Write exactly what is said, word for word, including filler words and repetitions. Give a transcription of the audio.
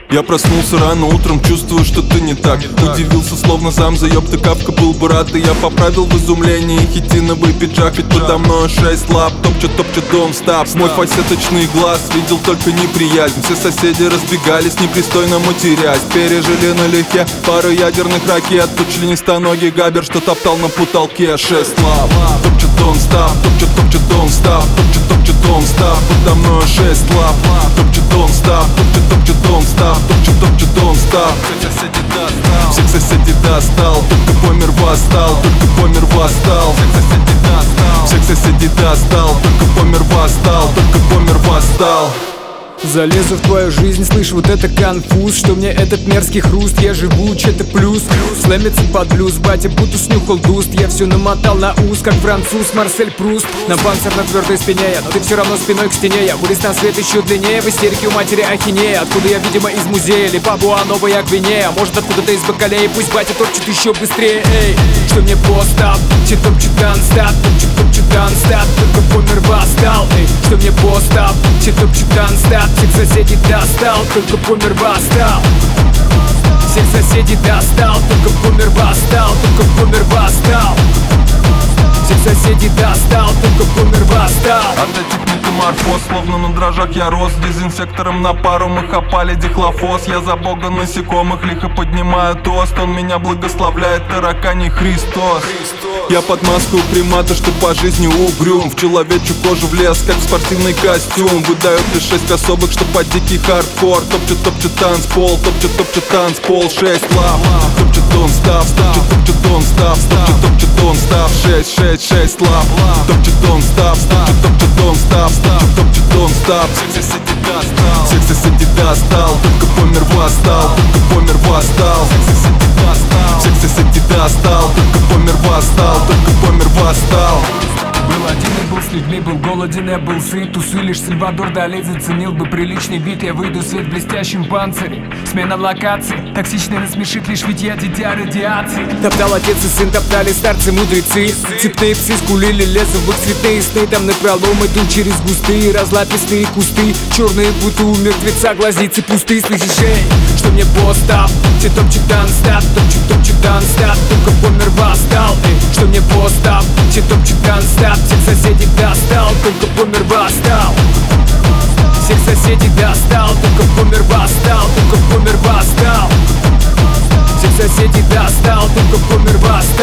Я проснулся рано утром, чувствую, что ты не так. Удивился, словно сам заеб, Кавка был бы рад. И я поправил в изумлении хитиновый пиджак. Ведь подо мной шесть лап, топчет, топчет, don't stop. Мой фасеточный глаз видел только неприязнь. Все соседи разбегались, непристойно матерясь. Пережили налегке пару ядерных ракет. Тут членистоногий габер, что топтал на потолке. Шесть лап, топчет, don't stop, топчет, топчет, don't stop, топчет, топчет, don't stop. Подо мной шесть лап, топчет, don't stop, топчет, топчет, don't stop, топчет, топчет, don't stop. Всех соседей достал, только помер восстал, только помер восстал. Всех соседей достал, только помер восстал, только помер восстал. Залезу в твою жизнь, слышь, вот это конфуз. Что мне этот мерзкий хруст, я живу, че-то плюс. Слэмится под блюз, батя будто снюхал дуст. Я все намотал на ус, как француз Марсель Пруст. На панцирь на твердой спине я, но ты все равно спиной к стене. Я вылез на свет еще длиннее, в истерике у матери ахинея. Откуда я, видимо, из музея, или Папуа-Новая Гвинея. Может, откуда-то из Бакалеи, пусть батя топчет еще быстрее. Эй, что мне постап, че топчет танстап, топчет, топчет танстап, только помер восстал. Эй, что мне постап, че топчет танстап. Всех соседей достал, только помер восстал. Всех соседей достал, только помер восстал, только помер восстал. Всех соседей достал, только помер восстал. От этих метаморфоз, словно на дрожжах я рос. Дезинфектором на пару мы хапали дихлофос. Я за бога насекомых лихо поднимаю тост. Он меня благословляет, тараканий Христос. Я под маску примата, что по жизни угрюм. В человечью кожу влез, как в спортивный костюм. Выдают лишь шесть особых, что под дикий хардкор. Топчет, топчет танцпол, топчет, топчет танцпол. Шесть лап, топчет, don't stop, топчет, топчет, don't stop, топчет, топчет, don't stop. Шесть, шесть, шесть лап, топчет, don't stop, топчет, топчет, don't stop, топчет, топчет, don't stop. Всех соседей достал, всех соседей достал, только помер восстал, только помер восстал. Всех соседей достал, всех соседей достал, только помер восстал, только помер восстал. Был один и был с людьми, был голоден, я был сыт. Усы лишь Сальвадор Дали заценил бы приличный вид. Я выйду в свет в блестящем панцире. Смена локации, токсичная насмешит лишь ведь я дитя радиации. Топтал отец и сын, топтали старцы мудрецы. Цепные псы скулили, лезу в их цветные сны. Там напролом идут через густые разлапистые кусты. Черные будто у мертвеца, глазницы пустые. Слышишь, эй, что мне постап, че топчет танстап, топчет, топчет танстап, только помер восстал. Эй, что мне постап, че топчет танстап. Всех соседей достал, только помер восстал. Всех соседей достал, только помер восстал, только помер восстал. Всех соседей достал, только помер восстал.